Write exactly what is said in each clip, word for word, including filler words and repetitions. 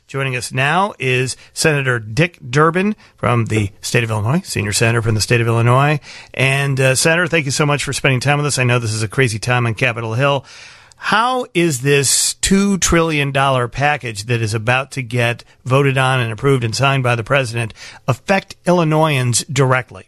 Joining us now is Senator Dick Durbin from the state of Illinois, senior senator from the state of Illinois. And, uh, Senator, thank you so much for spending time with us. I know this is a crazy time on Capitol Hill. How is this two trillion dollars package that is about to get voted on and approved and signed by the president affect Illinoisans directly?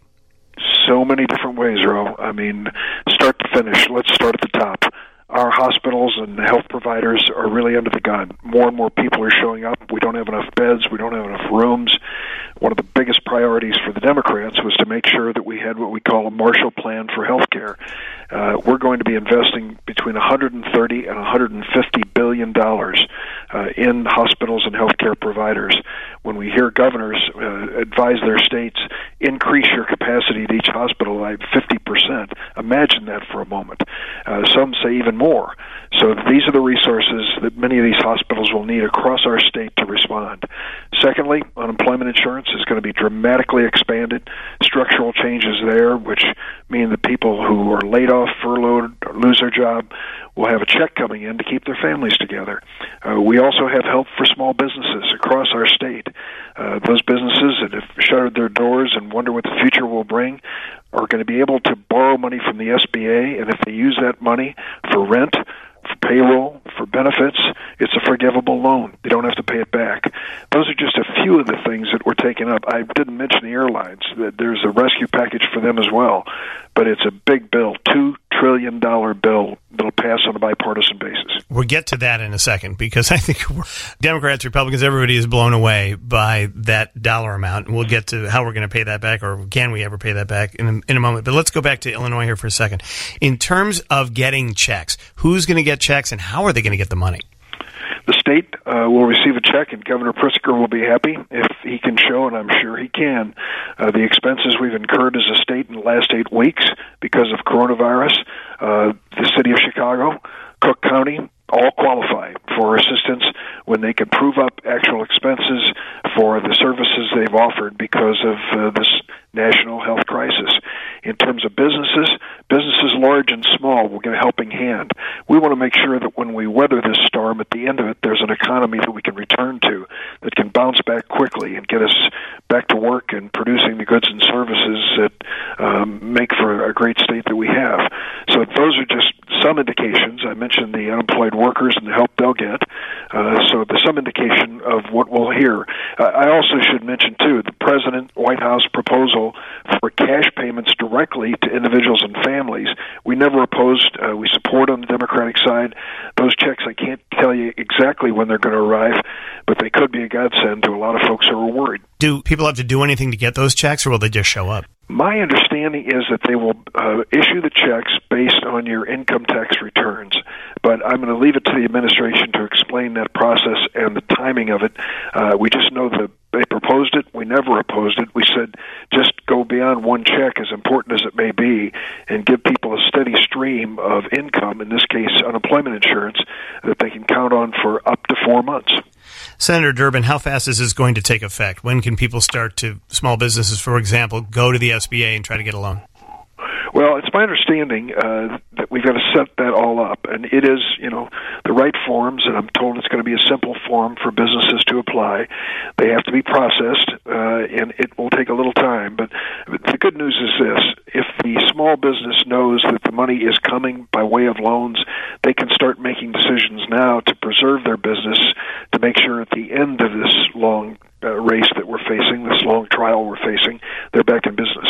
So many different ways, Ro. I mean, start to finish, let's start at the top. Our hospitals and health providers are really under the gun. More and more people are showing up. We don't have enough beds. We don't have enough rooms. One of the biggest priorities for the Democrats was to make sure that we had what we call a Marshall Plan for health care. Uh, we're going to be investing between one hundred thirty and one hundred fifty billion dollars uh, in hospitals and healthcare providers. When we hear governors uh, advise their states, increase your capacity at each hospital by fifty percent, imagine that for a moment. Uh, some say even more. So these are the resources that many of these hospitals will need across our state to respond. Secondly, unemployment insurance is going to be dramatically expanded. Structural changes there, which mean that people who are laid off, furloughed, or lose their job will have a check coming in to keep their families together. Uh, we also have help for small businesses across our state. Uh, those businesses that have shuttered their doors and wonder what the future will bring are going to be able to borrow money from the S B A, and if they use that money for rent, for payroll, for benefits, it's a forgivable loan. They don't have to pay it back. Those are just a few of the things that we're taking up. I didn't mention the airlines. That there's a rescue package for them as well. But it's a big bill, two trillion dollars bill that'll pass on a bipartisan basis. We'll get to that in a second, because I think we're, Democrats, Republicans, everybody is blown away by that dollar amount. And we'll get to how we're going to pay that back, or can we ever pay that back in a, in a moment. But let's go back to Illinois here for a second. In terms of getting checks, who's going to get checks and how are they going to get the money? The state uh, will receive a check, and Governor Pritzker will be happy if he can show, and I'm sure he can, uh, the expenses we've incurred as a state in the last eight weeks because of coronavirus. Uh, the city of Chicago, Cook County, all qualify for assistance when they can prove up actual expenses for the services they've offered because of uh, this national health crisis. In terms of businesses, businesses large and small will get a helping hand. We want to make sure that when we weather this storm, at the end of it, there's an economy that we can return to that can bounce back quickly and get us back to work and producing the goods and services that um, make for a great state that we have. So those are just some indications. I mentioned the unemployed workers and the help they'll get. Uh, so there's some indication of what we'll hear. Uh, I also should mention, too, the President White House proposal for cash payments directly to individuals and families. We never opposed. Uh, we support on the Democratic side. Those checks, I can't tell you exactly when they're going to arrive, but they could be a godsend to a lot of folks who are worried. Do people have to do anything to get those checks, or will they just show up? My understanding is that they will uh, issue the checks based on your income tax returns, but I'm going to leave it to the administration to explain that process and the timing of it. Uh, we just know that they proposed it. We never opposed it. We said just go beyond one check, as important as it may be, and give people a steady stream of income, in this case unemployment insurance, that they can count on for up to four months. Senator Durbin, how fast is this going to take effect? When can people start to, small businesses, for example, go to the S B A and try to get a loan? Well, it's my understanding uh, that we've got to set that all up, and it is, you know, the right forms, and I'm told it's going to be a simple form for businesses to apply. They have to be processed, uh, and it will take a little time, but the good news is this. If the small business knows that the money is coming by way of loans, they can start making decisions now to preserve their business, to make sure at the end of this long uh, race that we're facing, this long trial we're facing, they're back in business.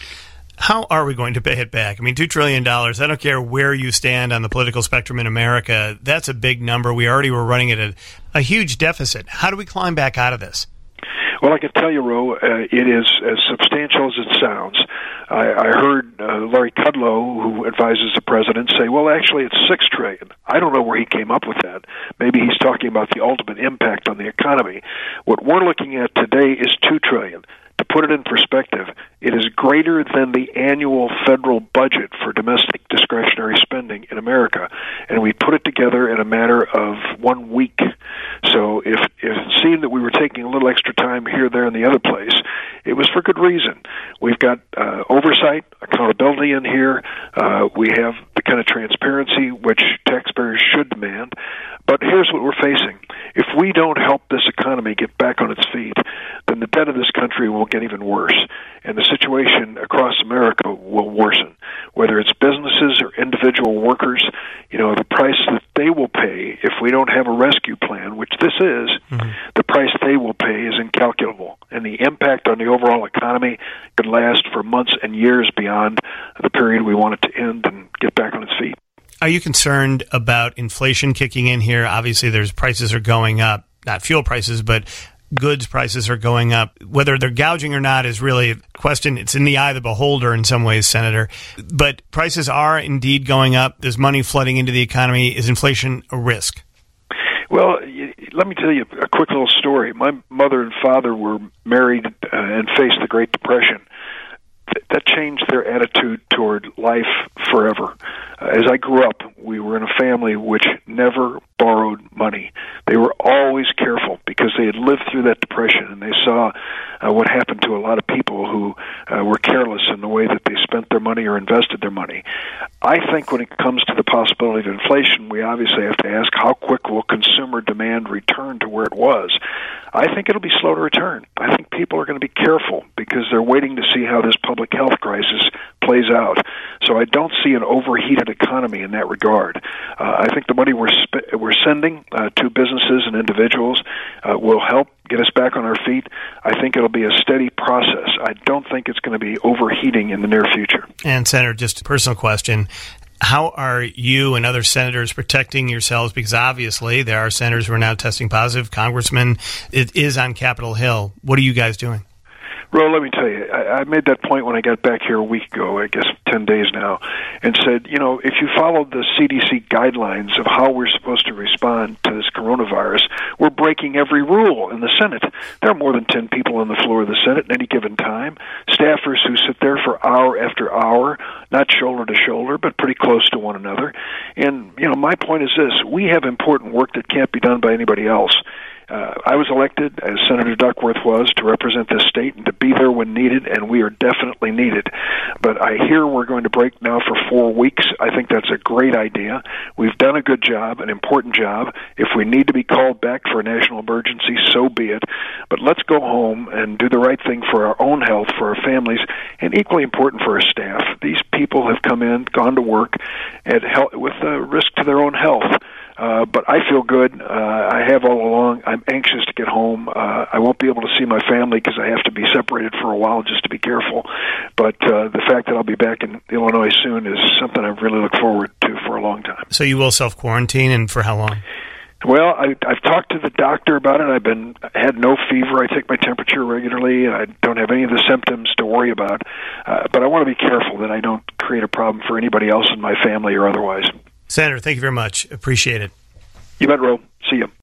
How are we going to pay it back? I mean, two trillion dollars, I don't care where you stand on the political spectrum in America, that's a big number. We already were running at a, a huge deficit. How do we climb back out of this? Well, I can tell you, Ro, uh, it is as substantial as it sounds. I, I heard uh, Larry Kudlow, who advises the president, say, well, actually, it's six trillion dollars. I don't know where he came up with that. Maybe he's talking about the ultimate impact on the economy. What we're looking at today is two trillion dollars. To put it in perspective, it is greater than the annual federal budget for domestic discretionary spending in America, and we put it together in a matter of one week. So if, if it seemed that we were taking a little extra time here, there, and the other place, it was for good reason. We've got uh, oversight, accountability in here. Uh, we have the kind of transparency which taxpayers should demand. But here's what we're facing. If we don't help this economy economy get back on its feet, then the debt of this country will get even worse, and the situation across America will worsen. Whether it's businesses or individual workers, you know, the price that they will pay if we don't have a rescue plan, which this is, mm-hmm. the price they will pay is incalculable, and the impact on the overall economy could last for months and years beyond the period we want it to end and get back on its feet. Are you concerned about inflation kicking in here? Obviously, there's prices are going up, not fuel prices, but goods prices are going up. Whether they're gouging or not is really a question. It's in the eye of the beholder in some ways, Senator. But prices are indeed going up. There's money flooding into the economy. Is inflation a risk? Well, let me tell you a quick little story. My mother and father were married uh, and faced the Great Depression. That changed their attitude toward life forever. Uh, as I grew up, we were in a family which never borrowed money. They were always careful because they had lived through that depression, and they saw uh, what happened to a lot of people who uh, were careless in the way that they spent their money or invested their money. I think when it comes to the possibility of inflation, we obviously have to ask how quick will consumer demand return to where it was. I think it'll be slow to return. I think people are going to be careful because they're waiting to see how this public health crisis plays out. So I don't see an overheated economy in that regard. Uh, I think the money we're sp- we're sending uh, to businesses and individuals uh, will help get us back on our feet. I think it'll be a steady process. I don't think it's going to be overheating in the near future. And Senator, just a personal question. How are you and other senators protecting yourselves? Because obviously there are senators who are now testing positive. Congressman, it is on Capitol Hill. What are you guys doing? Ro, let me tell you, I, I made that point when I got back here a week ago, I guess ten days now, and said, you know, if you followed the C D C guidelines of how we're supposed to respond to this coronavirus, we're breaking every rule in the Senate. There are more than ten people on the floor of the Senate at any given time, staffers who sit there for hour after hour, not shoulder to shoulder, but pretty close to one another. And, you know, my point is this, we have important work that can't be done by anybody else. Uh, I was elected, as Senator Duckworth was, to represent this state and to be there when needed, and we are definitely needed. But I hear we're going to break now for four weeks. I think that's a great idea. We've done a good job, an important job. If we need to be called back for a national emergency, so be it. But let's go home and do the right thing for our own health, for our families, and equally important for our staff. These people have come in, gone to work at health, with a risk to their own health. Uh, but I feel good. Uh, I have all along. I'm anxious to get home. Uh, I won't be able to see my family because I have to be separated for a while just to be careful. But uh, the fact that I'll be back in Illinois soon is something I really look forward to for a long time. So you will self-quarantine, and for how long? Well, I, I've talked to the doctor about it. I've been I had no fever. I take my temperature regularly. I don't have any of the symptoms to worry about. Uh, but I want to be careful that I don't create a problem for anybody else in my family or otherwise. Senator, thank you very much. Appreciate it. You bet, Ro. See you.